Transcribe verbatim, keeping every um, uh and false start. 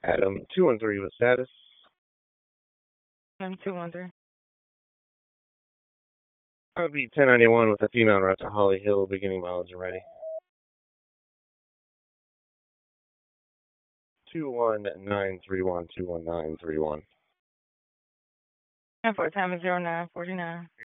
Adam two one three with status. I'm two one three. That would be ten ninety-one with a female route to Holly Hill, beginning mileage and ready. two one nine three one, two one nine three one. And for time is zero nine forty nine.